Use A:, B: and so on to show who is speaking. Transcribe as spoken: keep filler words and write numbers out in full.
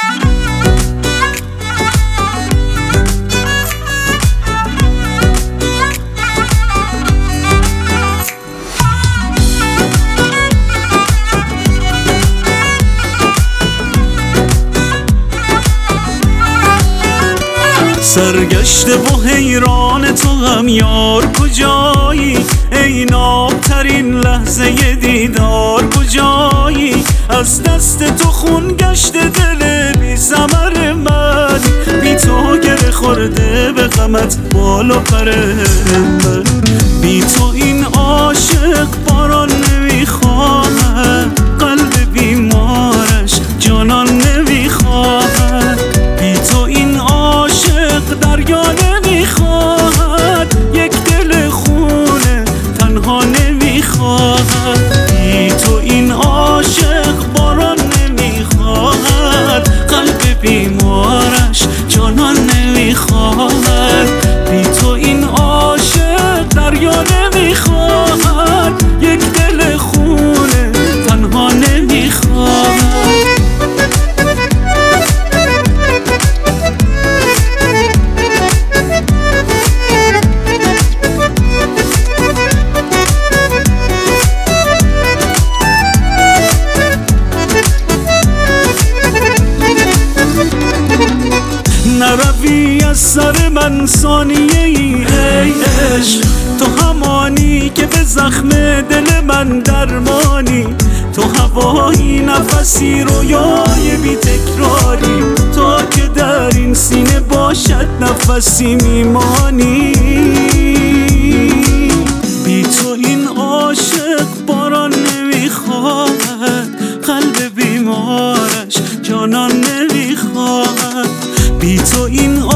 A: سرگشته و حیران تو هم یار کجایی، ای نابترین لحظه دیدار کجایی؟ از دست تو خون گشته دل بی ثمر من، بی تو گره خورده به غمت بال و پر من. بی تو این عاشق باران نمیخواهد، قلب بیمارش جانان نمیخواهد. بی تو این عاشق دریا نمیخواهد، یک دل خونه تنها نمیخواهد. بی تو این عاشق باران نمیخواهد، قلب بیمارش جانان نمیخواهد. بی تو این عاشق دریا نمیخواهد، یک دل خونه تنها نمیخواهد. نروی از سر من ثانیه ای ای عشق، تو همانی که به زخم دل من درمانی. تو هوایی نفسی رویای بی تکراری، تا که در این سینه باشد نفسی میمانی. بی تو این عاشق باران نمیخواهد، قلب بیمارش جانان نمیخواهد. بی تو این